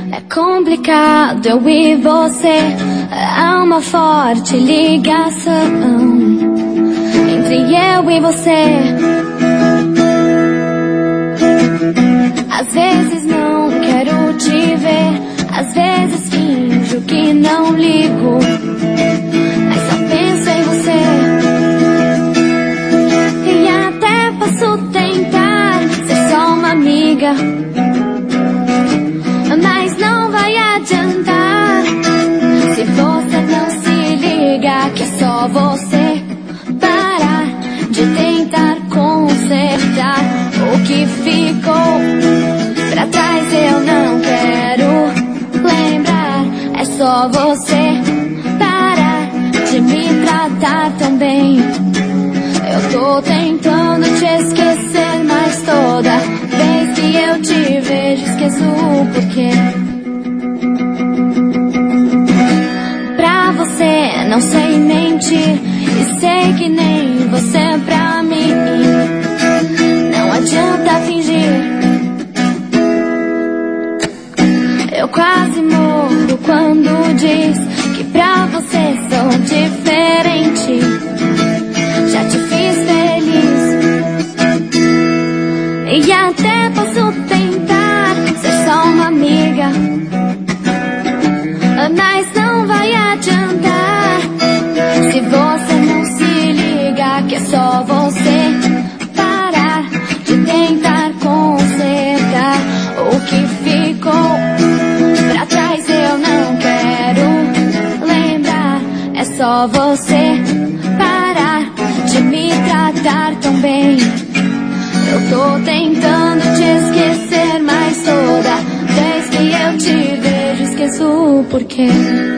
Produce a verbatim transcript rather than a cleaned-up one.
É complicado eu e você, há uma forte ligação entre eu e você. Às vezes não quero te ver, às vezes finjo que não ligo, mas só penso em você. E até posso tentar ser só uma amiga, mas não vai adiantar se você não se liga que é só você parar de tentar consertar o que ficou pra trás. Eu não quero lembrar, é só você parar de me tratar tão bem. Eu tô tentando te esquecer, mas toda vez que eu te vejo esqueço o porquê. Pra você não sei mentir, e sei que nem você pra mim. Não adianta fingir. Eu quase morro quando diz que pra você sou diferente. Já te fiz feliz, e até posso tentar ser só uma amiga, mas não vai adiantar se você não se liga que é só você parar de tentar consertar o que ficou pra trás. Eu não quero lembrar, é só você parar de me tratar tão bem. Eu tô tentando te esquecer, mas toda vez que eu te vejo esqueço o porquê.